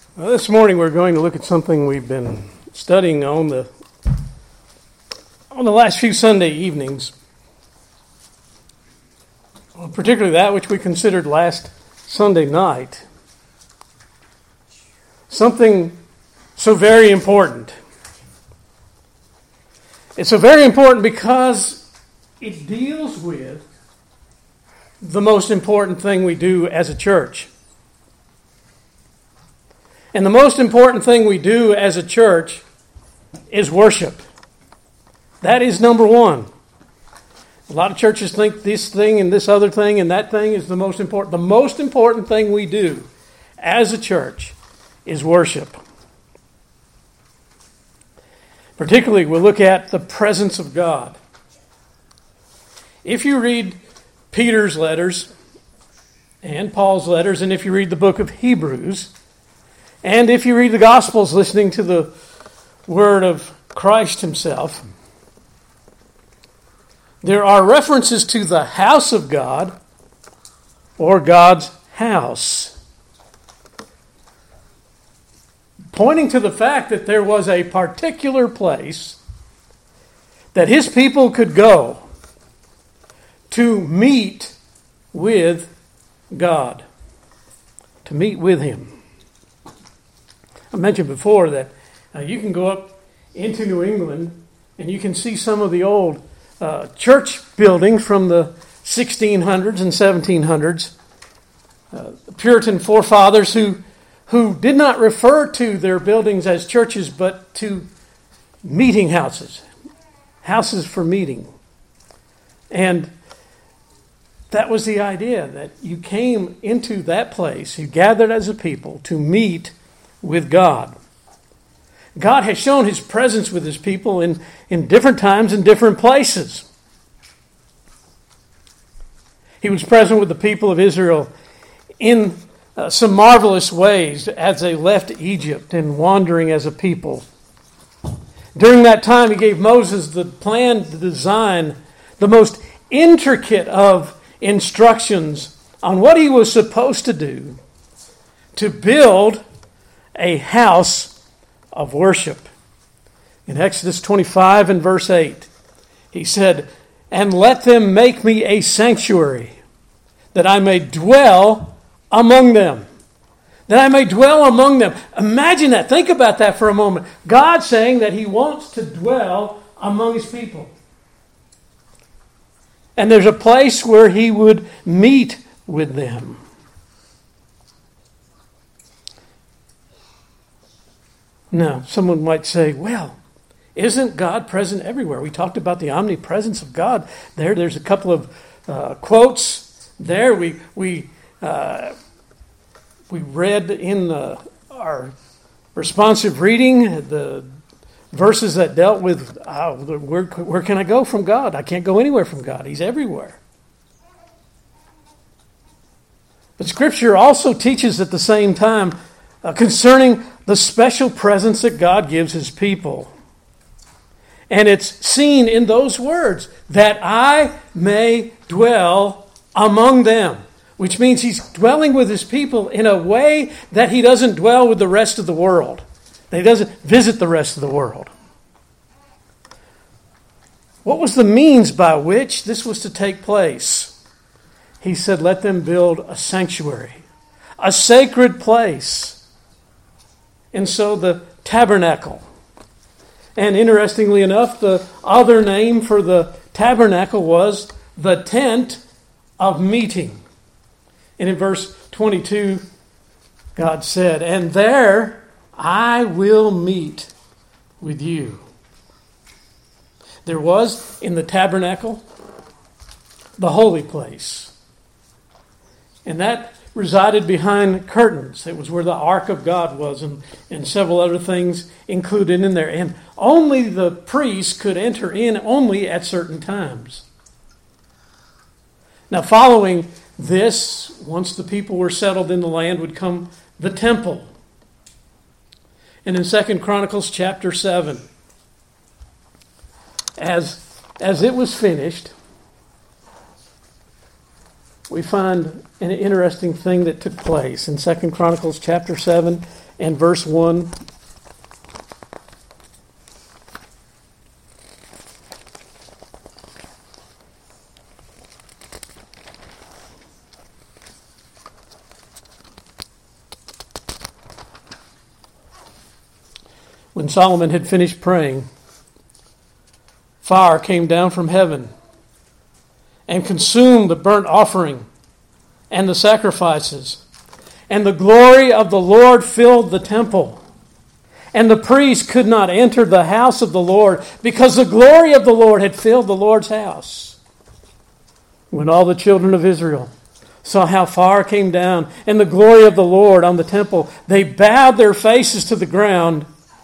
This morning we're going to look at something we've been studying on the last few Sunday evenings, particularly that which we considered last Sunday night. Something so very important. It's so very important because it deals with the most important thing we do as a church. And the most important thing we do as a church is worship. That is number one. A lot of churches think this thing and this other thing and that thing is the most important. The most important thing we do as a church is worship. Particularly, we'll look at the presence of God. If you read Peter's letters and Paul's letters, and if you read the book of Hebrews, and if you read the Gospels listening to the word of Christ himself, there are references to the house of God or God's house, pointing to the fact that there was a particular place that his people could go to meet with God, to meet with him. I mentioned before that you can go up into New England and you can see some of the old church buildings from the 1600s and 1700s. The Puritan forefathers who did not refer to their buildings as churches but to meeting houses, houses for meeting. And that was the idea, that you came into that place, you gathered as a people to meet with God. God has shown his presence with his people in different times and different places. He was present with the people of Israel in some marvelous ways as they left Egypt and wandering as a people. During that time, he gave Moses the plan, the design, the most intricate of instructions on what he was supposed to do to build a house of worship. In Exodus 25 and verse 8, he said, "And let them make me a sanctuary, that I may dwell among them." That I may dwell among them. Imagine that. Think about that for a moment. God saying that he wants to dwell among his people. And there's a place where he would meet with them. Now, someone might say, well, isn't God present everywhere? We talked about the omnipresence of God. There's a couple of quotes there. We read in our responsive reading the verses that dealt with where can I go from God? I can't go anywhere from God. He's everywhere. But Scripture also teaches at the same time concerning the special presence that God gives his people. And it's seen in those words, that I may dwell among them, which means he's dwelling with his people in a way that he doesn't dwell with the rest of the world. That he doesn't visit the rest of the world. What was the means by which this was to take place? He said, let them build a sanctuary, a sacred place. And so the tabernacle. And interestingly enough, the other name for the tabernacle was the tent of meeting. And in verse 22, God said, "And there I will meet with you." There was in the tabernacle the holy place. And that resided behind curtains. It was where the ark of God was, and several other things included in there. And only the priests could enter in only at certain times. Now, following this, once the people were settled in the land, would come the temple. And in 2 Chronicles chapter 7, as it was finished, we find an interesting thing that took place in 2 Chronicles chapter 7 and verse 1. When Solomon had finished praying, fire came down from heaven and consumed the burnt offering and the sacrifices. And the glory of the Lord filled the temple. And the priests could not enter the house of the Lord because the glory of the Lord had filled the Lord's house. When all the children of Israel saw how fire came down and the glory of the Lord on the temple, they bowed their faces to the ground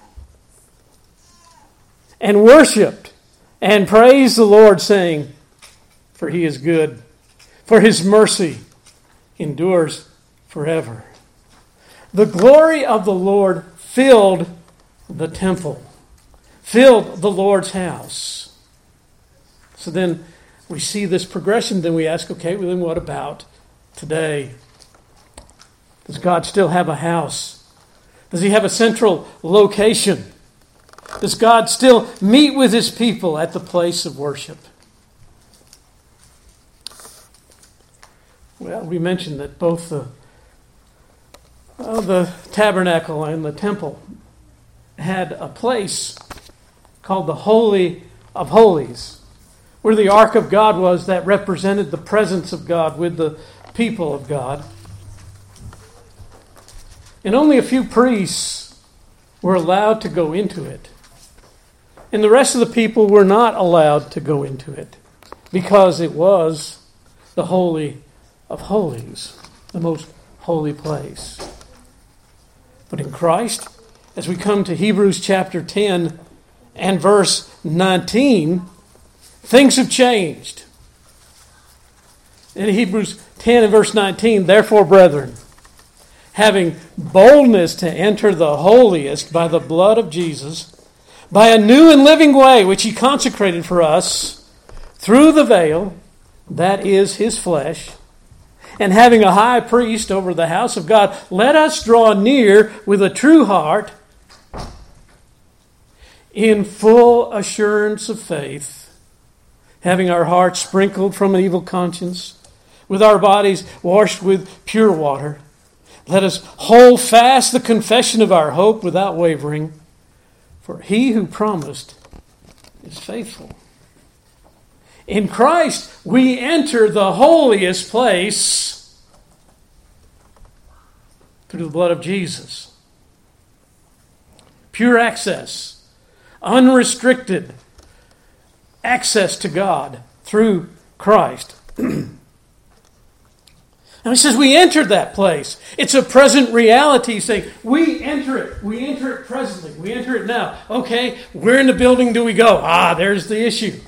and worshipped and praised the Lord, saying, "For he is good, for his mercy endures forever." The glory of the Lord filled the temple, filled the Lord's house. So then we see this progression. Then we ask, okay, well then what about today? Does God still have a house? Does he have a central location? Does God still meet with his people at the place of worship? Well, we mentioned that both the tabernacle and the temple had a place called the Holy of Holies, where the Ark of God was, that represented the presence of God with the people of God. And only a few priests were allowed to go into it. And the rest of the people were not allowed to go into it because it was the Holy of Holies, the most holy place. But in Christ, as we come to Hebrews chapter 10 and verse 19, things have changed. In Hebrews 10 and verse 19, "Therefore, brethren, having boldness to enter the holiest by the blood of Jesus, by a new and living way which he consecrated for us through the veil, that is his flesh, and having a high priest over the house of God, let us draw near with a true heart, in full assurance of faith, having our hearts sprinkled from an evil conscience, with our bodies washed with pure water. Let us hold fast the confession of our hope without wavering, for he who promised is faithful." In Christ, we enter the holiest place through the blood of Jesus. Pure access, unrestricted access to God through Christ. Now he says we entered that place. It's a present reality saying we enter it. We enter it presently. We enter it now. Okay, where in the building do we go? There's the issue.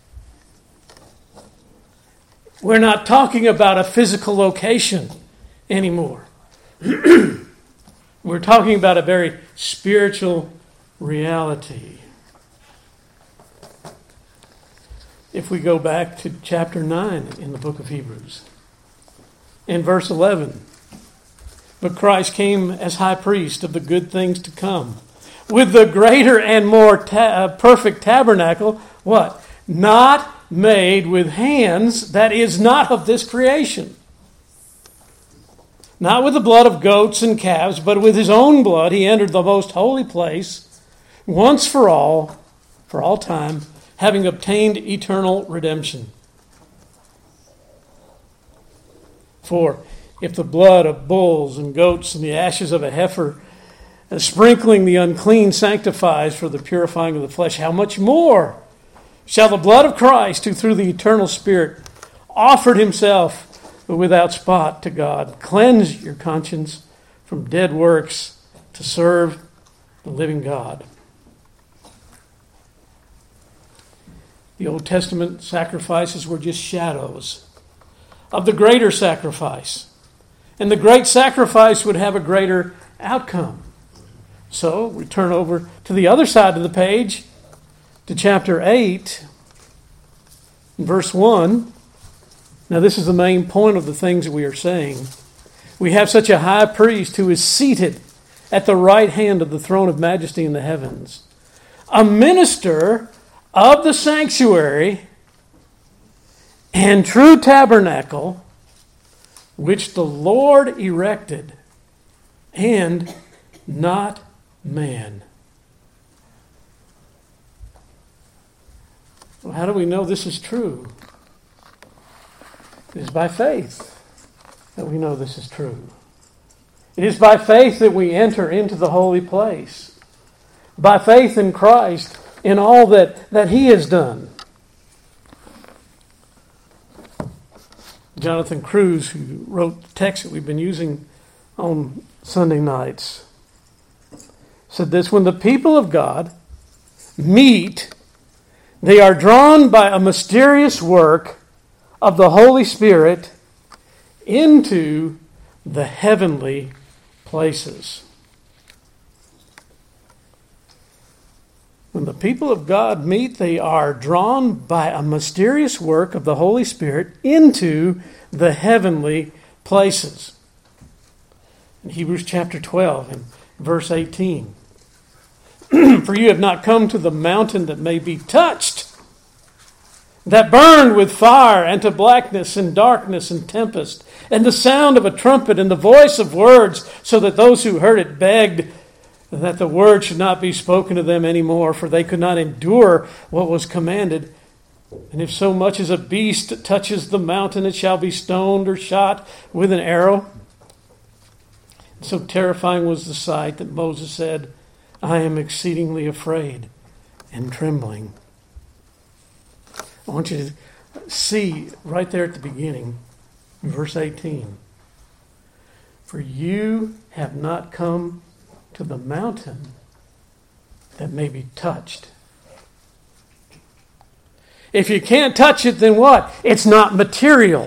We're not talking about a physical location anymore. We're talking about a very spiritual reality. If we go back to chapter 9 in the book of Hebrews, in verse 11, "But Christ came as high priest of the good things to come, with the greater and more perfect tabernacle," what? "Not made with hands, that is not of this creation. Not with the blood of goats and calves, but with his own blood he entered the most holy place, once for all time, having obtained eternal redemption. For if the blood of bulls and goats and the ashes of a heifer, sprinkling the unclean, sanctifies for the purifying of the flesh, how much more shall the blood of Christ, who through the eternal Spirit offered himself without spot to God, cleanse your conscience from dead works to serve the living God." The Old Testament sacrifices were just shadows of the greater sacrifice. And the great sacrifice would have a greater outcome. So we turn over to the other side of the page, to chapter 8, verse 1. Now this is the main point of the things that we are saying. We have such a high priest who is seated at the right hand of the throne of majesty in the heavens, a minister of the sanctuary and true tabernacle, which the Lord erected, and not man. Well, how do we know this is true? It is by faith that we know this is true. It is by faith that we enter into the holy place. By faith in Christ, in all that He has done. Jonathan Cruz, who wrote the text that we've been using on Sunday nights, said this: when the people of God meet, they are drawn by a mysterious work of the Holy Spirit into the heavenly places. When the people of God meet, they are drawn by a mysterious work of the Holy Spirit into the heavenly places. In Hebrews chapter 12 and verse 18. For you have not come to the mountain that may be touched, that burned with fire, and to blackness and darkness and tempest, and the sound of a trumpet and the voice of words, so that those who heard it begged that the word should not be spoken to them anymore, for they could not endure what was commanded. And if so much as a beast touches the mountain, it shall be stoned or shot with an arrow. So terrifying was the sight that Moses said, I am exceedingly afraid and trembling. I want you to see right there at the beginning, verse 18. For you have not come to the mountain that may be touched. If you can't touch it, then what? It's not material.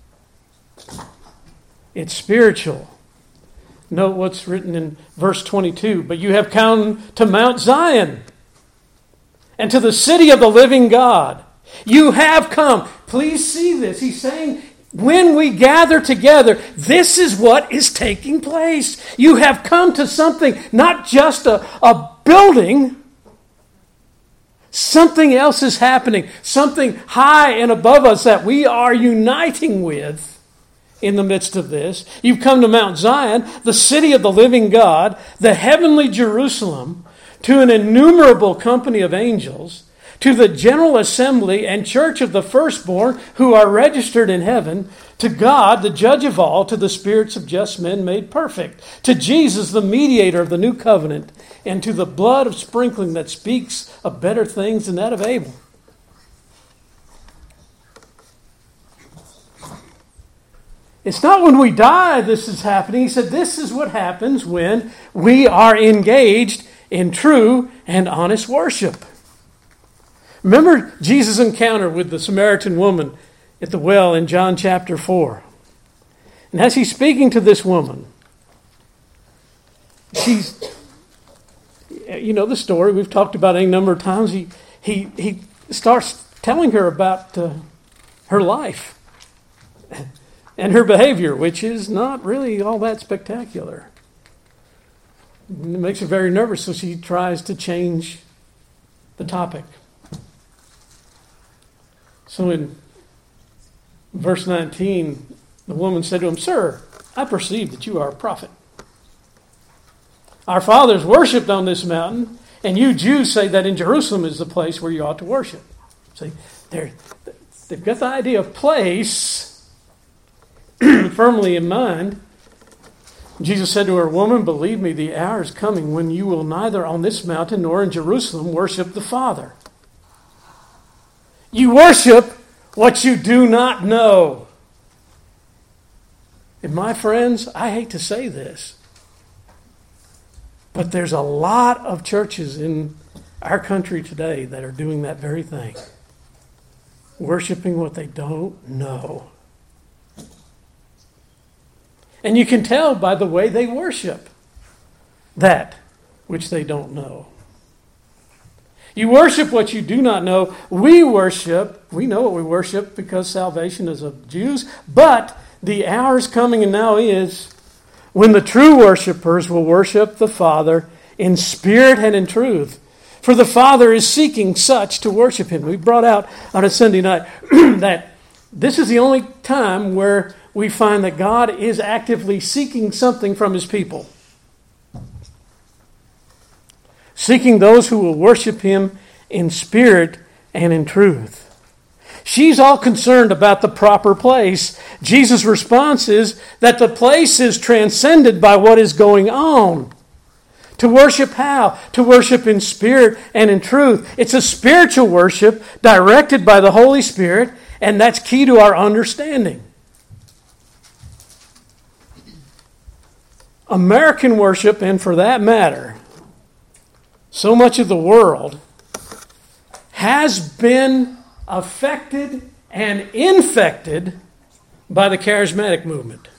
It's spiritual. Note what's written in verse 22. But you have come to Mount Zion and to the city of the living God. You have come. Please see this. He's saying, when we gather together, this is what is taking place. You have come to something, not just a building. Something else is happening. Something high and above us that we are uniting with in the midst of this. You've come to Mount Zion, the city of the living God, the heavenly Jerusalem, to an innumerable company of angels, to the general assembly and church of the firstborn who are registered in heaven, to God, the judge of all, to the spirits of just men made perfect, to Jesus, the mediator of the new covenant, and to the blood of sprinkling that speaks of better things than that of Abel. It's not when we die this is happening. He said this is what happens when we are engaged in true and honest worship. Remember Jesus' encounter with the Samaritan woman at the well in John chapter 4. And as he's speaking to this woman, she's, you know the story, we've talked about it a number of times. He starts telling her about her life and her behavior, which is not really all that spectacular. It makes her very nervous, so she tries to change the topic. So in verse 19, the woman said to him, Sir, I perceive that you are a prophet. Our fathers worshipped on this mountain, and you Jews say that in Jerusalem is the place where you ought to worship. See, they've got the idea of place firmly in mind. Jesus said to her, Woman, believe me, the hour is coming when you will neither on this mountain nor in Jerusalem worship the Father. You worship what you do not know. And my friends, I hate to say this, but there's a lot of churches in our country today that are doing that very thing. Worshiping what they don't know. And you can tell by the way they worship that which they don't know. You worship what you do not know. We know what we worship because salvation is of Jews, but the hour is coming and now is when the true worshipers will worship the Father in spirit and in truth. For the Father is seeking such to worship Him. We brought out on a Sunday night that this is the only time where we find that God is actively seeking something from His people. Seeking those who will worship Him in spirit and in truth. She's all concerned about the proper place. Jesus' response is that the place is transcended by what is going on. To worship how? To worship in spirit and in truth. It's a spiritual worship directed by the Holy Spirit, and that's key to our understanding. American worship, and for that matter, so much of the world, has been affected and infected by the charismatic movement.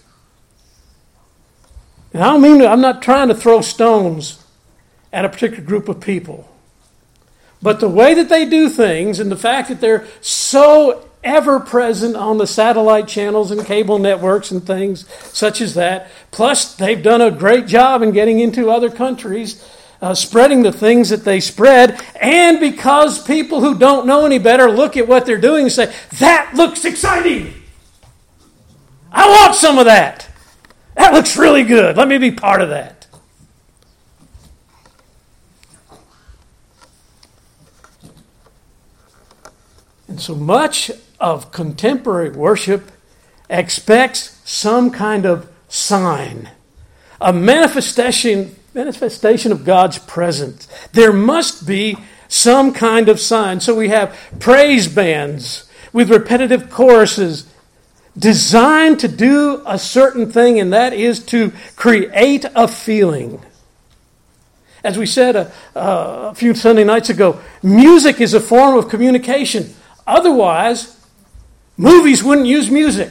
And I'm not trying to throw stones at a particular group of people. But the way that they do things and the fact that they're so ever present on the satellite channels and cable networks and things such as that, plus they've done a great job in getting into other countries, spreading the things that they spread, and because people who don't know any better look at what they're doing and say, that looks exciting. I want some of that. That looks really good. Let me be part of that. And so much of contemporary worship expects some kind of sign, a manifestation of God's presence. There must be some kind of sign. So we have praise bands with repetitive choruses designed to do a certain thing, and that is to create a feeling. As we said a few Sunday nights ago, music is a form of communication. Otherwise, movies wouldn't use music.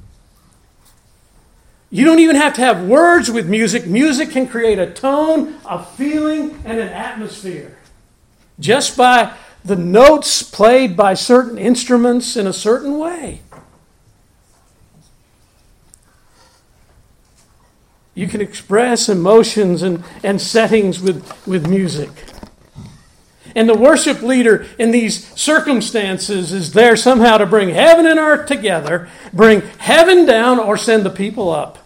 You don't even have to have words with music. Music can create a tone, a feeling, and an atmosphere. Just by the notes played by certain instruments in a certain way. You can express emotions and settings with music. And the worship leader in these circumstances is there somehow to bring heaven and earth together, bring heaven down, or send the people up.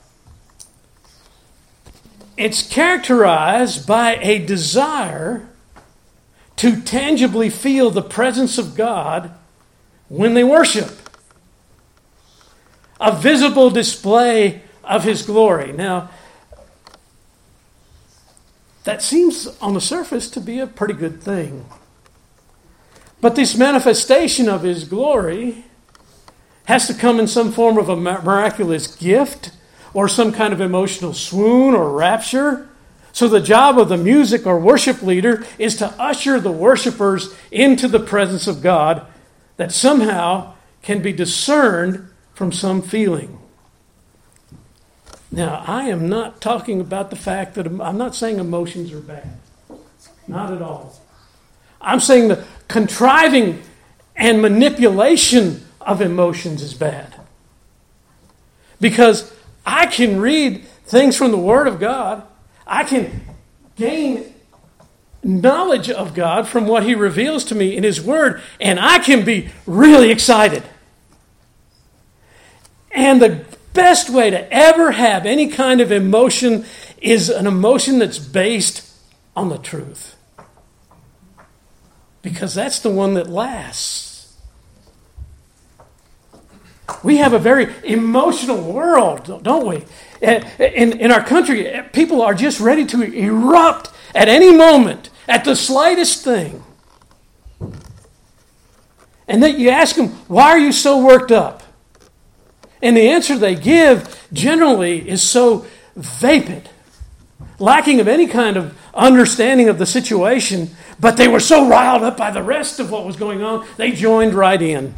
It's characterized by a desire to tangibly feel the presence of God when they worship. A visible display of His glory. Now, that seems on the surface to be a pretty good thing. But this manifestation of His glory has to come in some form of a miraculous gift or some kind of emotional swoon or rapture. So the job of the music or worship leader is to usher the worshipers into the presence of God that somehow can be discerned from some feeling. Now, I am not talking about the fact that I'm not saying emotions are bad. Not at all. I'm saying the contriving and manipulation of emotions is bad. Because I can read things from the Word of God. I can gain knowledge of God from what He reveals to me in His Word, and I can be really excited. And the best way to ever have any kind of emotion is an emotion that's based on the truth. Because that's the one that lasts. We have a very emotional world, don't we? In our country, people are just ready to erupt at any moment, at the slightest thing. And then you ask them, why are you so worked up? And the answer they give generally is so vapid, lacking of any kind of understanding of the situation, but they were so riled up by the rest of what was going on, they joined right in.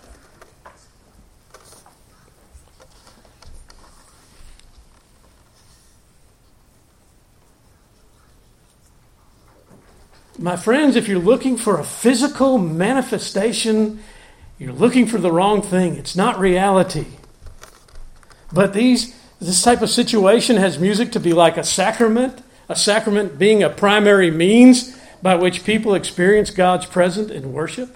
My friends, if you're looking for a physical manifestation, you're looking for the wrong thing. It's not reality. But these This type of situation has music to be like a sacrament being a primary means by which people experience God's presence in worship.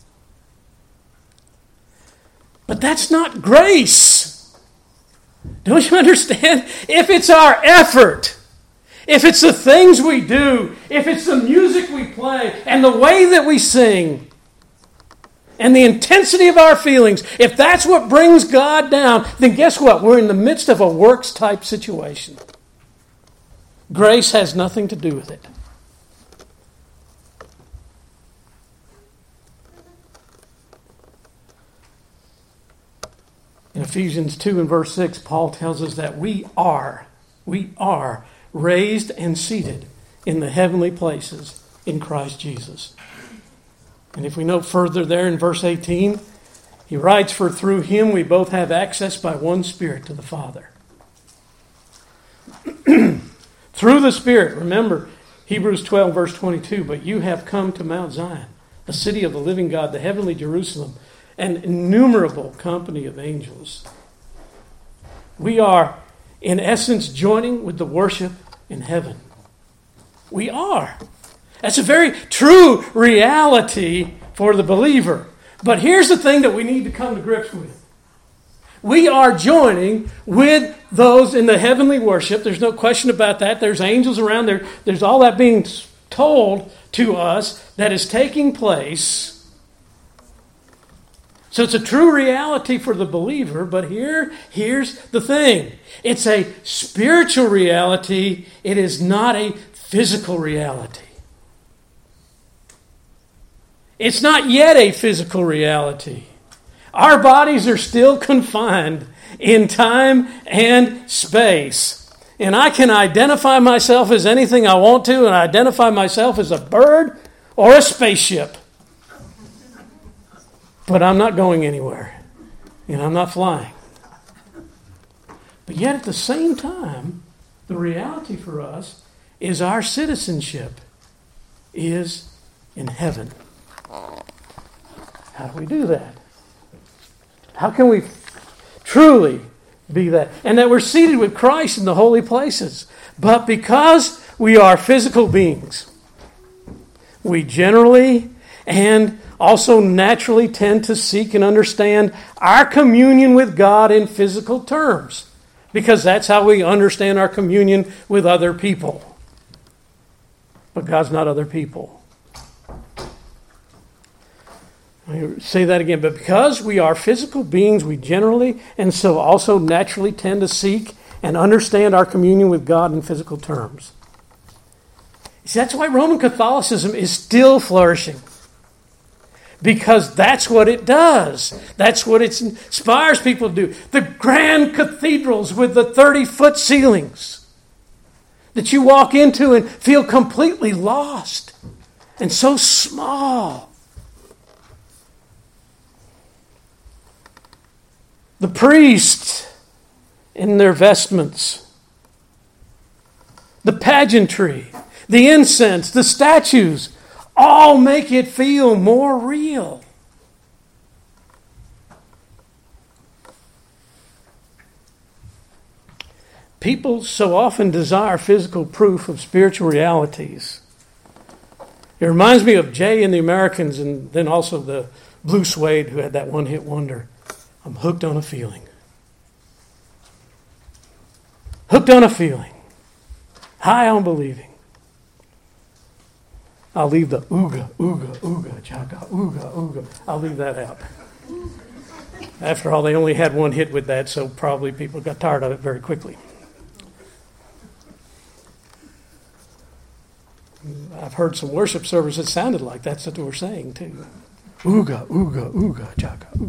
But that's not grace. Don't you understand? If it's our effort, if it's the things we do, if it's the music we play and the way that we sing and the intensity of our feelings, if that's what brings God down, then guess what? We're in the midst of a works type situation. Grace has nothing to do with it. In Ephesians 2 and verse 6, Paul tells us that we are raised and seated in the heavenly places in Christ Jesus. And if we note further there in verse 18, he writes, "For through him we both have access by one Spirit to the Father." Through the Spirit, remember Hebrews 12 verse 22, "But you have come to Mount Zion, the city of the living God, the heavenly Jerusalem, an innumerable company of angels." We are, in essence, joining with the worship in heaven. We are. That's a very true reality for the believer. But here's the thing that we need to come to grips with. We are joining with those in the heavenly worship. There's no question about that. There's angels around there. There's all that being told to us that is taking place. So it's a true reality for the believer, but here's the thing. It's a spiritual reality. It is not a physical reality. It's not yet a physical reality. Our bodies are still confined in time and space. And I can identify myself as anything I want to, and identify myself as a bird or a spaceship. But I'm not going anywhere. And I'm not flying. But yet at the same time, the reality for us is our citizenship is in heaven. How do we do that? How can we truly be that? And that we're seated with Christ in the holy places. But because we are physical beings, we generally and also naturally tend to seek and understand our communion with God in physical terms. Because that's how we understand our communion with other people. But God's not other people. Let me say that again. But because we are physical beings, we generally and so also naturally tend to seek and understand our communion with God in physical terms. See, that's why Roman Catholicism is still flourishing. Because that's what it does. That's what it inspires people to do. The grand cathedrals with the 30-foot ceilings that you walk into and feel completely lost and so small. The priests in their vestments, the pageantry, the incense, the statues, all make it feel more real. People so often desire physical proof of spiritual realities. It reminds me of Jay and the Americans, and then also the Blue Suede, who had that one-hit wonder. I'm hooked on a feeling. Hooked on a feeling. High on believing. I'll leave the ooga, ooga, ooga, chaka, ooga, ooga. I'll leave that out. After all, they only had one hit with that, so probably people got tired of it very quickly. I've heard some worship services that sounded like that's what they were saying too. Ooga, ooga, ooga, chaka, ooga.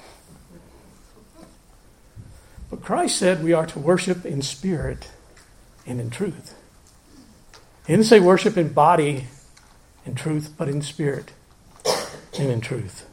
But Christ said we are to worship in spirit and in truth. He didn't say worship in body and truth, but in spirit and in truth.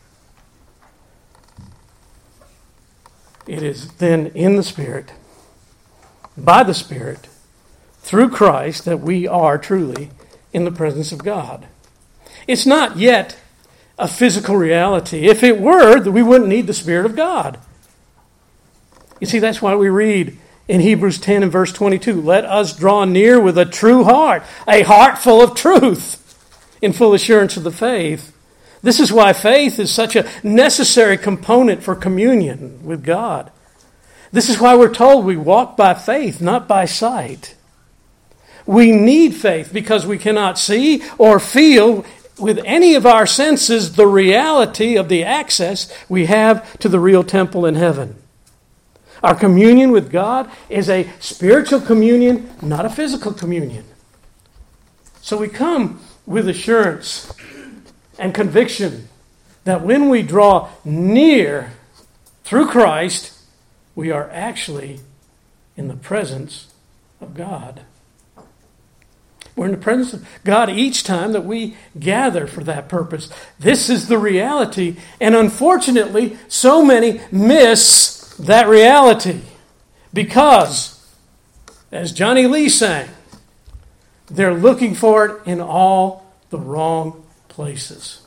It is then in the Spirit, by the Spirit, through Christ, that we are truly in the presence of God. It's not yet a physical reality. If it were, we wouldn't need the Spirit of God. You see, that's why we read in Hebrews 10 and verse 22. Let us draw near with a true heart, a heart full of truth, in full assurance of the faith. This is why faith is such a necessary component for communion with God. This is why we're told we walk by faith, not by sight. We need faith because we cannot see or feel with any of our senses the reality of the access we have to the real temple in heaven. Our communion with God is a spiritual communion, not a physical communion. So we come with assurance and conviction that when we draw near through Christ, we are actually in the presence of God. We're in the presence of God each time that we gather for that purpose. This is the reality, and unfortunately, so many miss that reality because, as Johnny Lee sang, they're looking for it in all the wrong places.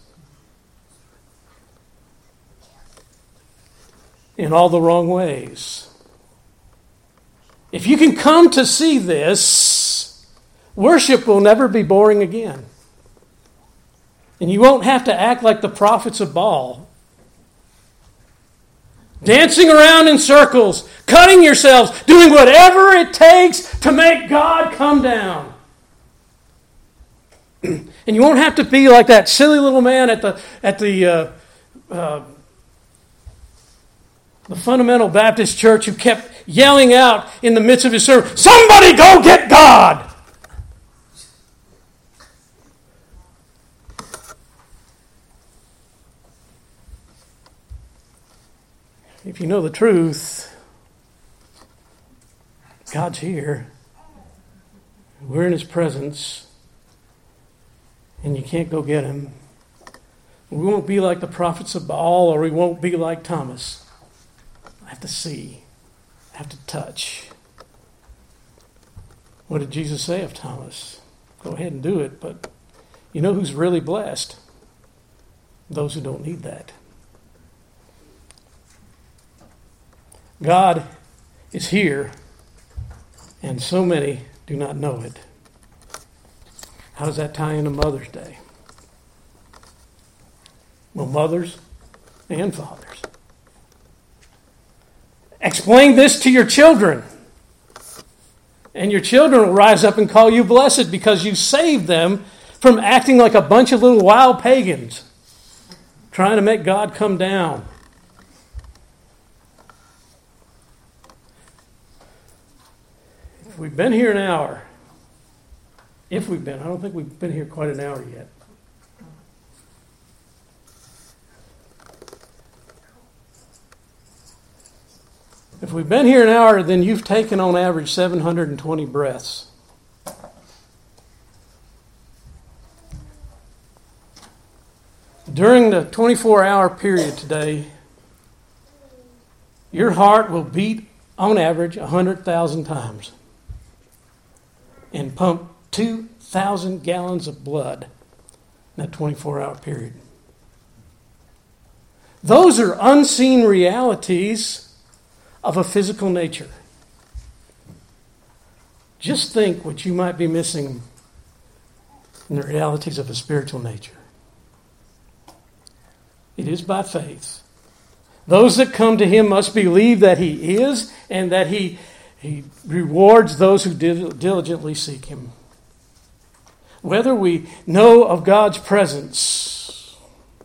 In all the wrong ways. If you can come to see this, worship will never be boring again. And you won't have to act like the prophets of Baal, dancing around in circles, cutting yourselves, doing whatever it takes to make God come down. And you won't have to be like that silly little man at the fundamental Baptist church who kept yelling out in the midst of his sermon, "Somebody go get God!" If you know the truth, God's here. We're in His presence. And you can't go get Him. We won't be like the prophets of Baal, or we won't be like Thomas. I have to see. I have to touch. What did Jesus say of Thomas? Go ahead and do it, but you know who's really blessed? Those who don't need that. God is here, and so many do not know it. How does that tie into Mother's Day? Well, mothers and fathers, explain this to your children. And your children will rise up and call you blessed because you saved them from acting like a bunch of little wild pagans trying to make God come down. If we've been here an hour, I don't think we've been here quite an hour yet. If we've been here an hour, then you've taken on average 720 breaths. During the 24-hour period today, your heart will beat on average 100,000 times and pump 2,000 gallons of blood in that 24-hour period. Those are unseen realities of a physical nature. Just think what you might be missing in the realities of a spiritual nature. It is by faith. Those that come to Him must believe that He is, and that He rewards those who diligently seek Him. Whether we know of God's presence,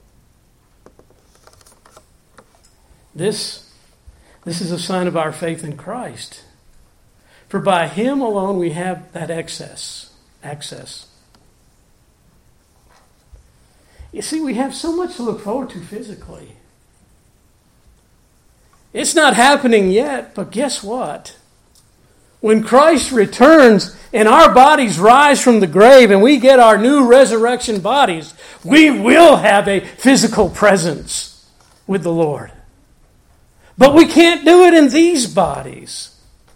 this is a sign of our faith in Christ. For by Him alone we have that access. You see, we have so much to look forward to physically. It's not happening yet, but guess what? When Christ returns and our bodies rise from the grave and we get our new resurrection bodies, we will have a physical presence with the Lord. But we can't do it in these bodies.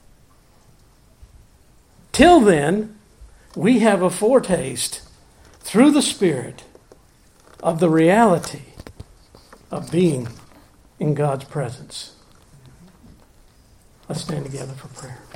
Till then, we have a foretaste through the Spirit of the reality of being in God's presence. Let's stand together for prayer.